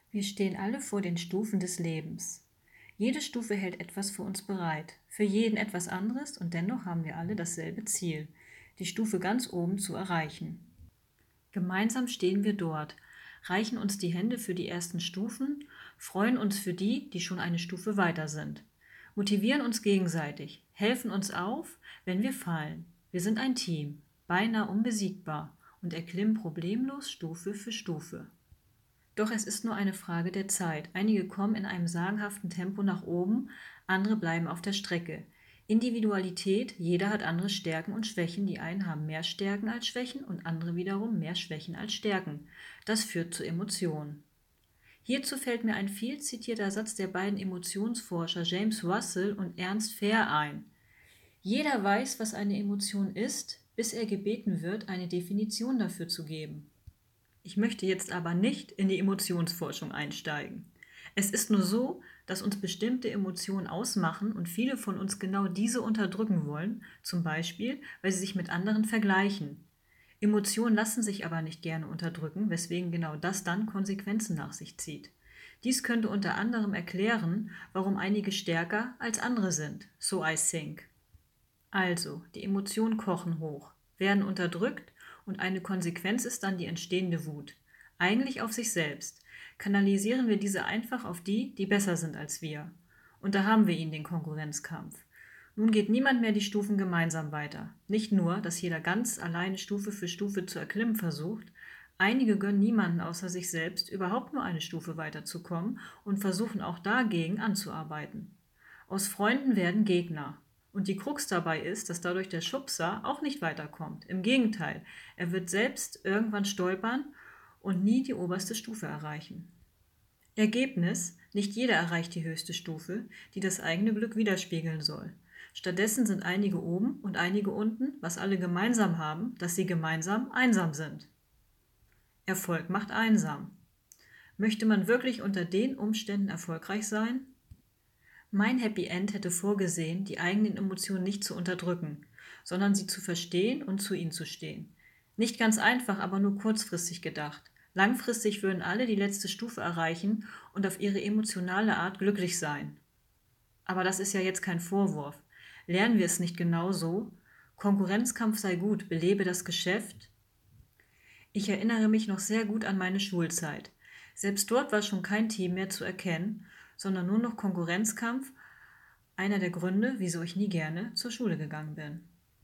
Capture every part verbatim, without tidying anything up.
Wir stehen alle vor den Stufen des Lebens. Jede Stufe hält etwas für uns bereit, für jeden etwas anderes und dennoch haben wir alle dasselbe Ziel, die Stufe ganz oben zu erreichen. Gemeinsam stehen wir dort, reichen uns die Hände für die ersten Stufen, freuen uns für die, die schon eine Stufe weiter sind, motivieren uns gegenseitig, helfen uns auf, wenn wir fallen. Wir sind ein Team, beinahe unbesiegbar und erklimmen problemlos Stufe für Stufe. Doch es ist nur eine Frage der Zeit. Einige kommen in einem sagenhaften Tempo nach oben, andere bleiben auf der Strecke. Individualität, jeder hat andere Stärken und Schwächen. Die einen haben mehr Stärken als Schwächen und andere wiederum mehr Schwächen als Stärken. Das führt zu Emotionen. Hierzu fällt mir ein viel zitierter Satz der beiden Emotionsforscher James Russell und Ernst Fehr ein. Jeder weiß, was eine Emotion ist, bis er gebeten wird, eine Definition dafür zu geben. Ich möchte jetzt aber nicht in die Emotionsforschung einsteigen. Es ist nur so, dass uns bestimmte Emotionen ausmachen und viele von uns genau diese unterdrücken wollen, zum Beispiel, weil sie sich mit anderen vergleichen. Emotionen lassen sich aber nicht gerne unterdrücken, weswegen genau das dann Konsequenzen nach sich zieht. Dies könnte unter anderem erklären, warum einige stärker als andere sind, so I think. Also, die Emotionen kochen hoch, werden unterdrückt und eine Konsequenz ist dann die entstehende Wut. Eigentlich auf sich selbst. Kanalisieren wir diese einfach auf die, die besser sind als wir. Und da haben wir ihn, den Konkurrenzkampf. Nun geht niemand mehr die Stufen gemeinsam weiter. Nicht nur, dass jeder ganz alleine Stufe für Stufe zu erklimmen versucht, einige gönnen niemanden außer sich selbst, überhaupt nur eine Stufe weiterzukommen und versuchen auch dagegen anzuarbeiten. Aus Freunden werden Gegner. Und die Krux dabei ist, dass dadurch der Schubser auch nicht weiterkommt. Im Gegenteil, er wird selbst irgendwann stolpern und nie die oberste Stufe erreichen. Ergebnis: Nicht jeder erreicht die höchste Stufe, die das eigene Glück widerspiegeln soll. Stattdessen sind einige oben und einige unten, was alle gemeinsam haben, dass sie gemeinsam einsam sind. Erfolg macht einsam. Möchte man wirklich unter den Umständen erfolgreich sein? Mein Happy End hätte vorgesehen, die eigenen Emotionen nicht zu unterdrücken, sondern sie zu verstehen und zu ihnen zu stehen. Nicht ganz einfach, aber nur kurzfristig gedacht. Langfristig würden alle die letzte Stufe erreichen und auf ihre emotionale Art glücklich sein. Aber das ist ja jetzt kein Vorwurf. Lernen wir es nicht genau so? Konkurrenzkampf sei gut, belebe das Geschäft? Ich erinnere mich noch sehr gut an meine Schulzeit. Selbst dort war schon kein Team mehr zu erkennen, sondern nur noch Konkurrenzkampf, einer der Gründe, wieso ich nie gerne zur Schule gegangen bin.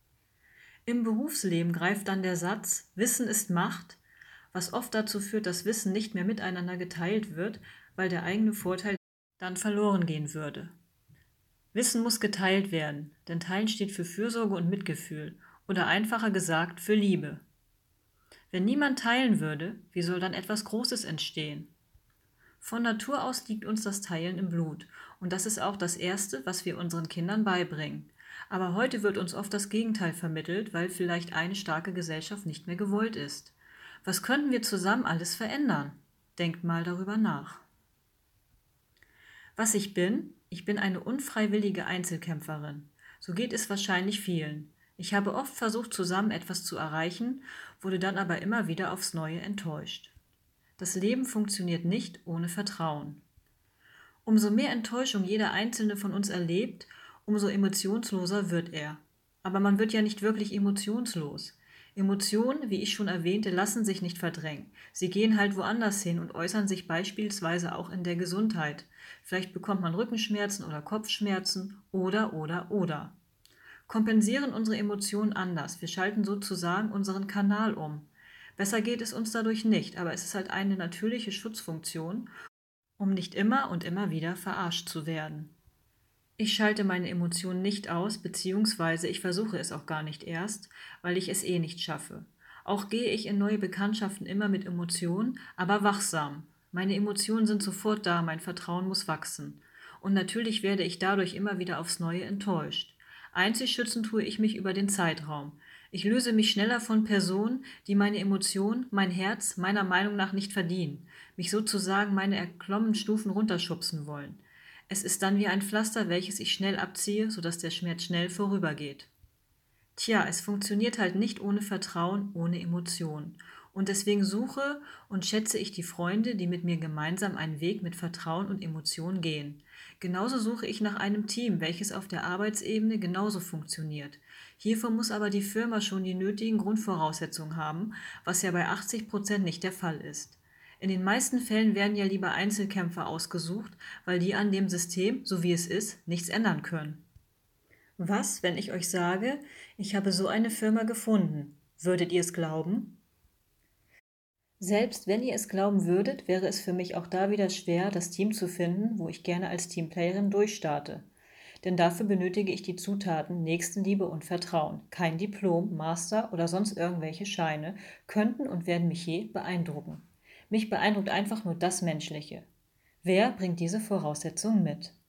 Im Berufsleben greift dann der Satz, Wissen ist Macht, was oft dazu führt, dass Wissen nicht mehr miteinander geteilt wird, weil der eigene Vorteil dann verloren gehen würde. Wissen muss geteilt werden, denn Teilen steht für Fürsorge und Mitgefühl oder einfacher gesagt für Liebe. Wenn niemand teilen würde, wie soll dann etwas Großes entstehen? Von Natur aus liegt uns das Teilen im Blut und das ist auch das Erste, was wir unseren Kindern beibringen. Aber heute wird uns oft das Gegenteil vermittelt, weil vielleicht eine starke Gesellschaft nicht mehr gewollt ist. Was könnten wir zusammen alles verändern? Denkt mal darüber nach. Was ich bin? Ich bin eine unfreiwillige Einzelkämpferin. So geht es wahrscheinlich vielen. Ich habe oft versucht, zusammen etwas zu erreichen, wurde dann aber immer wieder aufs Neue enttäuscht. Das Leben funktioniert nicht ohne Vertrauen. Umso mehr Enttäuschung jeder Einzelne von uns erlebt, umso emotionsloser wird er. Aber man wird ja nicht wirklich emotionslos. Emotionen, wie ich schon erwähnte, lassen sich nicht verdrängen. Sie gehen halt woanders hin und äußern sich beispielsweise auch in der Gesundheit. Vielleicht bekommt man Rückenschmerzen oder Kopfschmerzen oder, oder, oder. Kompensieren unsere Emotionen anders. Wir schalten sozusagen unseren Kanal um. Besser geht es uns dadurch nicht, aber es ist halt eine natürliche Schutzfunktion, um nicht immer und immer wieder verarscht zu werden. Ich schalte meine Emotionen nicht aus, beziehungsweise ich versuche es auch gar nicht erst, weil ich es eh nicht schaffe. Auch gehe ich in neue Bekanntschaften immer mit Emotionen, aber wachsam. Meine Emotionen sind sofort da, mein Vertrauen muss wachsen. Und natürlich werde ich dadurch immer wieder aufs Neue enttäuscht. Einzig schützen tue ich mich über den Zeitraum. Ich löse mich schneller von Personen, die meine Emotionen, mein Herz meiner Meinung nach nicht verdienen, mich sozusagen meine erklommenen Stufen runterschubsen wollen. Es ist dann wie ein Pflaster, welches ich schnell abziehe, sodass der Schmerz schnell vorübergeht. Tja, es funktioniert halt nicht ohne Vertrauen, ohne Emotionen. Und deswegen suche und schätze ich die Freunde, die mit mir gemeinsam einen Weg mit Vertrauen und Emotionen gehen. Genauso suche ich nach einem Team, welches auf der Arbeitsebene genauso funktioniert. Hierfür muss aber die Firma schon die nötigen Grundvoraussetzungen haben, was ja bei achtzig Prozent nicht der Fall ist. In den meisten Fällen werden ja lieber Einzelkämpfer ausgesucht, weil die an dem System, so wie es ist, nichts ändern können. Was, wenn ich euch sage, ich habe so eine Firma gefunden? Würdet ihr es glauben? Selbst wenn ihr es glauben würdet, wäre es für mich auch da wieder schwer, das Team zu finden, wo ich gerne als Teamplayerin durchstarte. Denn dafür benötige ich die Zutaten Nächstenliebe und Vertrauen. Kein Diplom, Master oder sonst irgendwelche Scheine könnten und werden mich je beeindrucken. Mich beeindruckt einfach nur das Menschliche. Wer bringt diese Voraussetzungen mit?